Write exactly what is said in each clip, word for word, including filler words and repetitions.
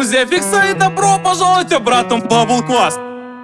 друзья Фикса, и добро пожаловать обратно в Bubble Quest.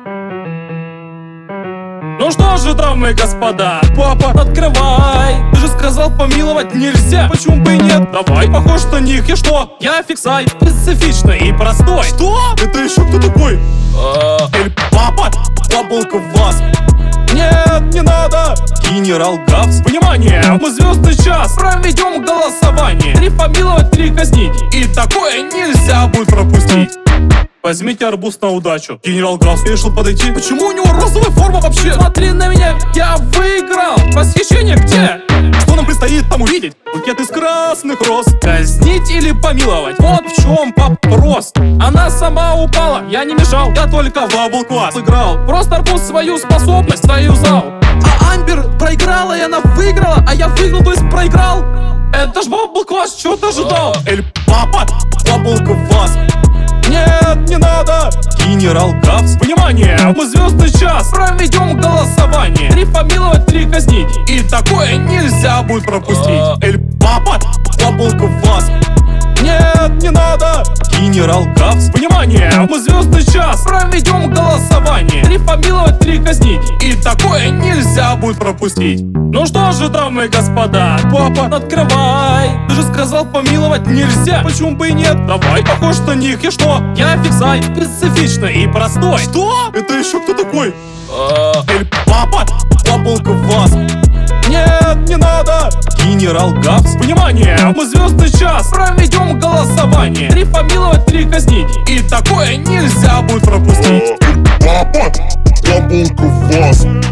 Ну что же, дамы и господа, папа, открывай. Ты же сказал, помиловать нельзя, почему бы и нет? Давай, похож на них, и что? Я Фиксай, специфичный и простой. Что? Это еще кто такой? Эль Папа, Bubble Quest. Нет, не надо! Генерал Гавс. Внимание! Мы звездный час проведем голосование. Три помиловать, три казнить. И такое нельзя будет пропустить. Возьмите арбуз на удачу. Генерал Гавс решил подойти. Почему у него розовая форма вообще? Смотри на меня, я выиграл. Восхищение где? Что нам предстоит там увидеть? Букет из красных роз. Казнить или помиловать? Вот в чем вопрос. Она сама упала, я не мешал. Я только в Bubble Quest сыграл. Просто арбуз свою способность союзал. А Амбер проиграла, и она выиграла. А я выиграл, то есть проиграл. Это ж Bubble Quest, чего ты ожидал? Эль Папа, Bubble Quest. Нет, не надо! Генерал Гавс. Внимание! Мы звездный час проведем голосование. Три помиловать, три казнить. И такое нельзя будет пропустить. Эль Папа, Bubble Quest. Нет, не надо! Генерал Гавс. Внимание! Мы звездный час проведем голосование. Три помиловать, три казнить. И такое нельзя будет пропустить. Ну что же, дамы и господа, папа, открывай. Ты же сказал, помиловать нельзя, почему бы и нет? Давай, похож на них, и что? Я Фиксай, специфичный и простой. Что? Это еще кто такой? Эль Папа, Bubble Quest. Нет, не надо! Генерал Гавс. Внимание! Мы звездный час проведем голосование. Три помиловать, три казнить. И такое нельзя будет пропустить. Папа, Bubble Quest.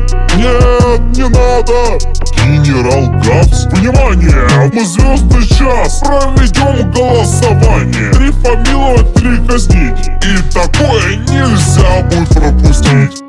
Нет, не надо! Генерал Гавс. Внимание! Мы звездный час проведем голосование. Три помиловать, три казнить. И такое нельзя будет пропустить.